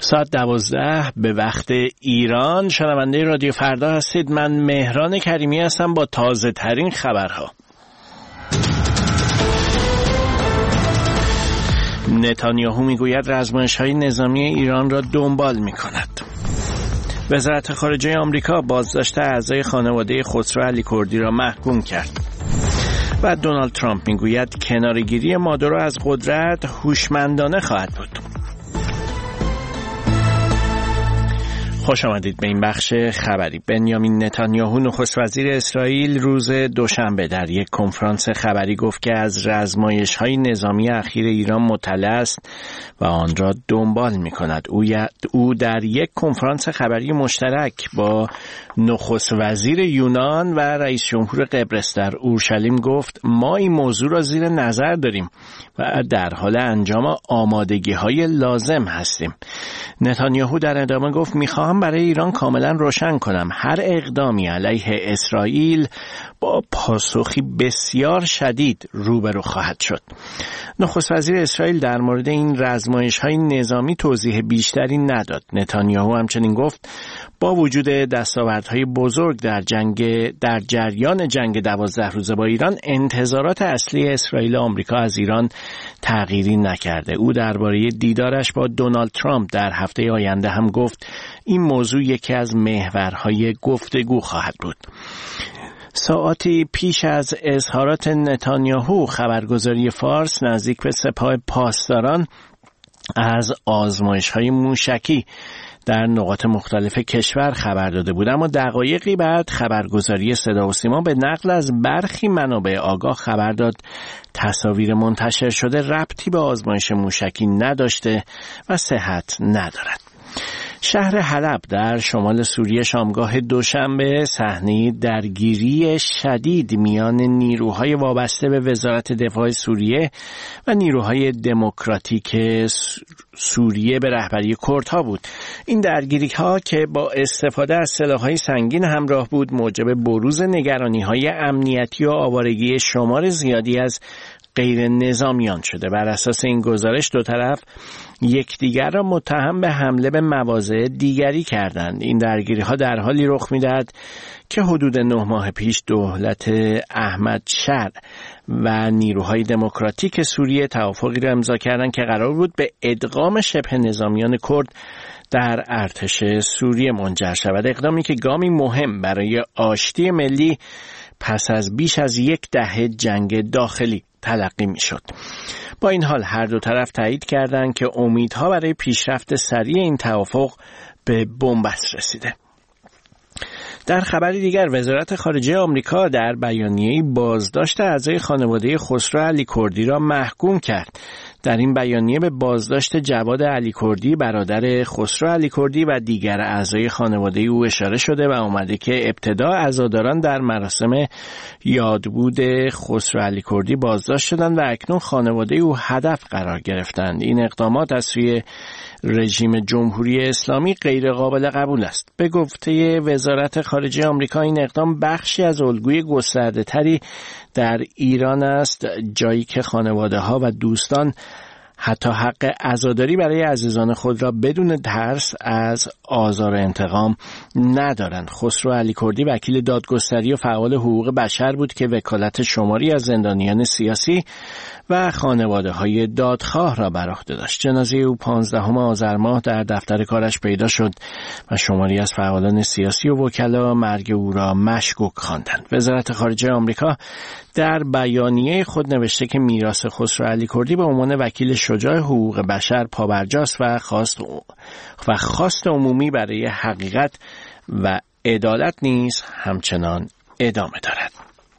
ساعت 12 به وقت ایران. شنونده رادیو فردا هستید. من مهران کریمی هستم با تازه ترین خبرها. نتانیاهو میگوید رزمایش‌های نظامی ایران را دنبال می‌کند. وزارت خارجه آمریکا بازداشت اعضای خانواده خسرو علیکردی را محکوم کرد. و دونالد ترامپ میگوید کناره‌گیری مادورو از قدرت هوشمندانه خواهد بود. خوش آمدید به این بخش خبری. بنیامین نتانیاهو نخست وزیر اسرائیل روز دوشنبه در یک کنفرانس خبری گفت که از رزمایش‌های نظامی اخیر ایران مطلع است و آن را دنبال می‌کند. او در یک کنفرانس خبری مشترک با نخست وزیر یونان و رئیس جمهور قبرس در اورشلیم گفت ما این موضوع را زیر نظر داریم و در حال انجام آمادگی‌های لازم هستیم. نتانیاهو در ادامه گفت می‌خواهم برای ایران کاملا روشن کنم هر اقدامی علیه اسرائیل با پاسخی بسیار شدید روبرو خواهد شد. نخست وزیر اسرائیل در مورد این رزمایش‌های نظامی توضیح بیشتری نداد. نتانیاهو همچنین گفت با وجود دستاوردهای بزرگ در جریان جنگ 12 روزه با ایران، انتظارات اصلی اسرائیل و آمریکا از ایران تغییری نکرده. او درباره دیدارش با دونالد ترامپ در هفته آینده هم گفت این موضوع یکی از محورهای گفتگو خواهد بود. ساعاتی پیش از اظهارات نتانیاهو، خبرگزاری فارس نزدیک به سپاه پاسداران از آزمایش‌های موشکی در نقاط مختلف کشور خبر داده بود، اما دقایقی بعد خبرگزاری صدا و سیما به نقل از برخی منابع آگاه خبر داد تصاویر منتشر شده ربطی به آزمایش موشکی نداشته و صحت ندارد. شهر حلب در شمال سوریه شامگاه دوشنبه صحنه درگیری شدید میان نیروهای وابسته به وزارت دفاع سوریه و نیروهای دموکراتیک سوریه به رهبری کردها بود. این درگیری‌ها که با استفاده از سلاح‌های سنگین همراه بود، موجب بروز نگرانی‌های امنیتی و آوارگی شمار زیادی از غیر نظامیان شده. بر اساس این گزارش دو طرف یکدیگر را متهم به حمله به مواضع دیگری کردند. این درگیری‌ها در حالی رخ می‌دهد که حدود 9 ماه پیش دولت احمد شر و نیروهای دموکراتیک سوریه توافقی را امضا کردند که قرار بود به ادغام شبه نظامیان کرد در ارتش سوریه منجر شود. اقدامی که گامی مهم برای آشتی ملی پس از بیش از 10 دهه جنگ داخلی تلقی می شد. با این حال هر دو طرف تایید کردند که امیدها برای پیشرفت سریع این توافق به بنبست رسیده. در خبری دیگر، وزارت خارجه آمریکا در بیانیه‌ای بازداشت اعضای خانواده خسرو علیکردی را محکوم کرد. در این بیانیه به بازداشت جواد علیکردی برادر خسرو علیکردی و دیگر اعضای خانواده او اشاره شده و آمده که ابتدا عزاداران در مراسم یادبود خسرو علیکردی بازداشت شدند و اکنون خانواده او هدف قرار گرفتند. این اقدامات از سوی رژیم جمهوری اسلامی غیر قابل قبول است. به گفته وزارت خارجه آمریکا این اقدام بخشی از الگوی گسترده‌تری در ایران است، جایی که خانواده‌ها و دوستان حتی حق عزاداری برای عزیزان خود را بدون ترس از آزار و انتقام ندارند. خسرو علیکردی وکیل دادگستری و فعال حقوق بشر بود که وکالت شماری از زندانیان سیاسی و خانواده‌های دادخواه را بر عهده داشت. جنازه او 15 آذر ماه در دفتر کارش پیدا شد و شماری از فعالان سیاسی و وکلا مرگ او را مشکوک خواندند. وزارت خارجه آمریکا در بیانیه خود نوشته که میراث خسرو علیکردی به عنوان وکیل شجاع حقوق بشر پابرجاست و خواست عمومی برای حقیقت و عدالت نیز همچنان ادامه دارد.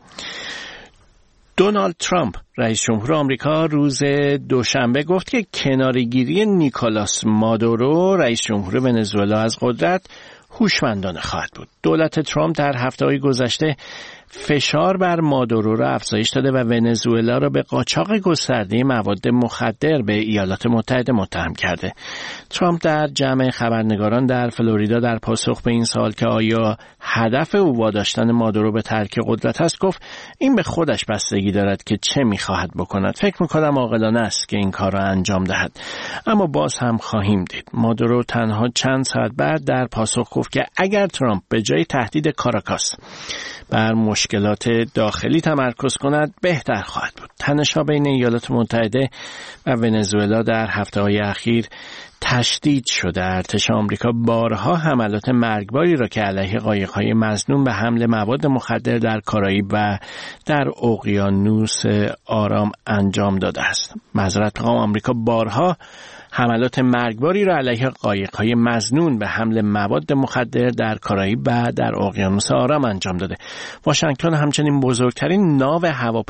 دونالد ترامپ رئیس جمهور آمریکا روز دوشنبه گفت که کناره‌گیری نیکولاس مادورو رئیس جمهور ونزوئلا از قدرت هوشمندانه خواهد بود. دولت ترامپ در هفته‌های گذشته فشار بر مادورو را افزایش داده و ونزوئلا را به قاچاق گسترده مواد مخدر به ایالات متحده متهم کرده. ترامپ در جمع خبرنگاران در فلوریدا در پاسخ به این سوال که آیا هدف او واداشتن مادورو به ترک قدرت است گفت این به خودش بستگی دارد که چه می‌خواهد بکند. فکر می‌کنم عاقلانه است که این کار را انجام دهد، اما باز هم خواهیم دید. مادورو تنها چند ساعت بعد در پاسخ گفت که اگر ترامپ به جای تهدید کاراکاس بر مشکلات داخلی تمرکز کند بهتر خواهد بود. تنش‌ها بین ایالات متحده و ونزوئلا در هفته‌های اخیر تشدید شده. ارتش آمریکا بارها حملات مرگباری را که علیه قایق‌های مظنون به حمل مواد مخدر در کارائیب و در اقیانوس آرام انجام داده است. معذرت می‌خوام، آمریکا بارها حملات مرگباری را علیه قایق‌های مظنون به حمل مواد مخدر در کارائیب و در اقیانوس آرام انجام داده. واشنگتن همچنین بزرگترین ناو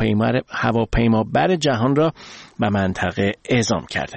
هواپیمابر جهان را به منطقه اعزام کرده.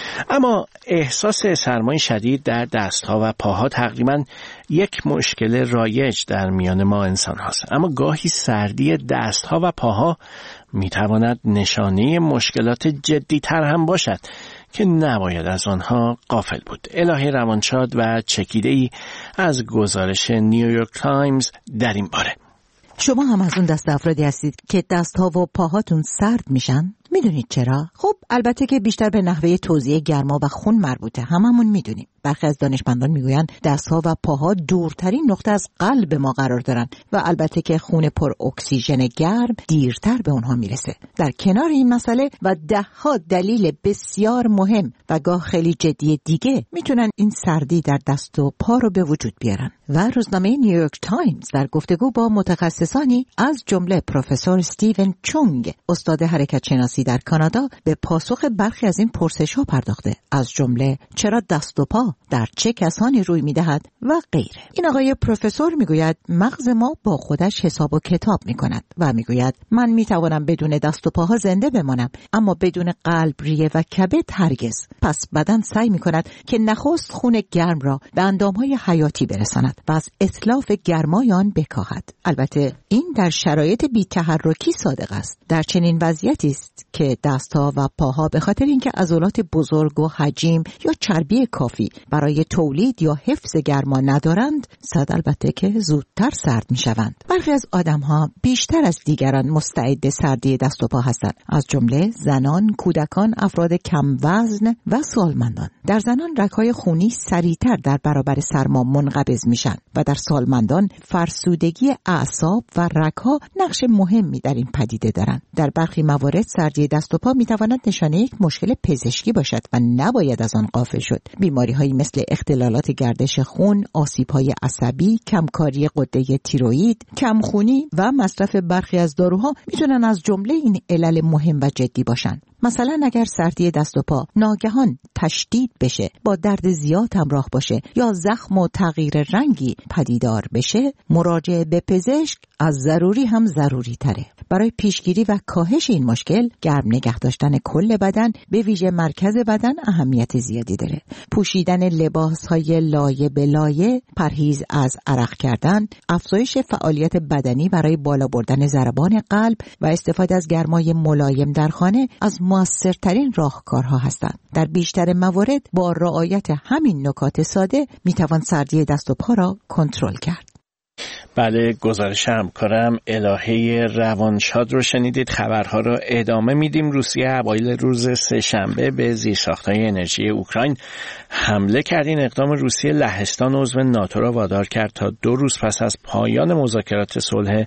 اما احساس سرمای شدید در دستها و پاها تقریباً یک مشکل رایج در میان ما انسان هاست. اما گاهی سردی دستها و پاها میتواند نشانه مشکلات جدی تر هم باشد که نباید از آنها غافل بود. الهه روانشاد و چکیده‌ای از گزارش نیویورک تایمز در این باره. شما هم از اون دست افرادی هستید که دستها و پاهاتون سرد میشن؟ میدونید چرا؟ خب البته که بیشتر به نحوه توزیع گرما و خون مربوطه. هممون میدونیم. برخی از دانشمندان میگویند دستها و پاها دورترین نقطه از قلب ما قرار دارن و البته که خون پر اکسیژن گرم دیرتر به اونها میرسه. در کنار این مسئله و دهها دلیل بسیار مهم و گاه خیلی جدی دیگه میتونن این سردی در دست و پا رو به وجود بیارن. و روزنامه نیویورک تایمز در گفتگو با متخصصانی از جمله پروفسور استیون چونگ، استاد حرکت شناسی در کانادا، به پاسخ برخی از این پرسش‌ها پرداخته، از جمله چرا دست و پا در چه کسانی روی می‌دهد و غیره. این آقای پروفسور میگوید مغز ما با خودش حساب و کتاب می‌کند و میگوید من می‌توانم بدون دست و پاها زنده بمانم اما بدون قلب، ریه و کبد هرگز. پس بدن سعی می‌کند که نخست خون گرم را به اندام‌های حیاتی برساند و از اتلاف گرمای آن بکاهد. البته این در شرایط بی‌تحرکی صادق است. در چنین وضعیتی است که دستها و پاها به خاطر اینکه عضلات بزرگ و حجیم یا چربی کافی برای تولید یا حفظ گرما ندارند، البته که زودتر سرد می‌شوند. برخی از آدم‌ها بیشتر از دیگران مستعد سردی دست و پا هستند، از جمله زنان، کودکان، افراد کم وزن و سالمندان. در زنان رگ‌های خونی سریعتر در برابر سرما منقبض میشن و در سالمندان فرسودگی اعصاب و رگ‌ها نقش مهمی در این پدیده دارند. در برخی موارد سردی دست و پا میتواند نشانه یک مشکل پزشکی باشد و نباید از آن غافل شد. بیماری‌هایی مثل اختلالات گردش خون، آسیب‌های عصبی، کمکاری غده تیروئید، کمخونی و مصرف برخی از داروها میتونن از جمله این علل مهم و جدی باشند. مثلا اگر سردی دست و پا ناگهان تشدید بشه، با درد زیاد همراه باشه یا زخم و تغییر رنگی پدیدار بشه، مراجعه به پزشک از ضروری هم ضروری تره. برای پیشگیری و کاهش این مشکل، گرم نگه داشتن کل بدن به ویژه مرکز بدن اهمیت زیادی داره. پوشیدن لباس‌های لایه به لایه، پرهیز از عرق کردن، افزایش فعالیت بدنی برای بالا بردن ضربان قلب و استفاده از گرمای ملایم در خانه از مؤثرترین راهکارها هستند. در بیشتر موارد با رعایت همین نکات ساده میتوان سردی دست و پا را کنترل کرد. بله، گزارش همکارم الهه روانشاد رو شنیدید. خبرها رو ادامه میدیم. روسیه اوایل روز سه‌شنبه به زیرساخت‌های انرژی اوکراین حمله کرد. این اقدام روسیه لهستان عضو ناتو را وادار کرد تا 2 روز پس از پایان مذاکرات صلح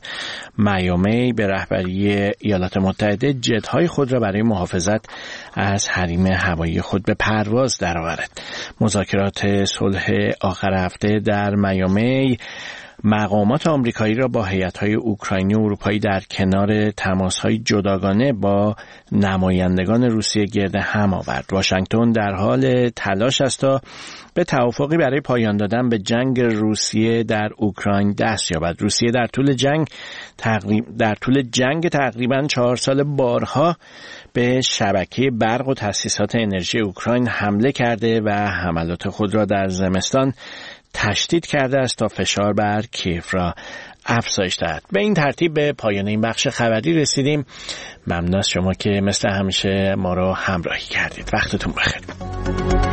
میامی به رهبری ایالات متحده جت‌های خود را برای محافظت از حریم هوایی خود به پرواز درآورد. مذاکرات صلح آخر هفته در میامی مقامات آمریکایی را با هیئت‌های اوکراینی و اروپایی در کنار تماس‌های جداگانه با نمایندگان روسیه گرد هم آورد. واشنگتن در حال تلاش است تا به توافقی برای پایان دادن به جنگ روسیه در اوکراین دست یابد. روسیه در طول جنگ تقریباً 4 سال بارها به شبکه برق و تأسیسات انرژی اوکراین حمله کرده و حملات خود را در زمستان تشدید کرده است تا فشار بر کیف را افزایش دهد. به این ترتیب به پایان این بخش خبری رسیدیم. ممنون از شما که مثل همیشه ما را همراهی کردید. وقتتون بخیر.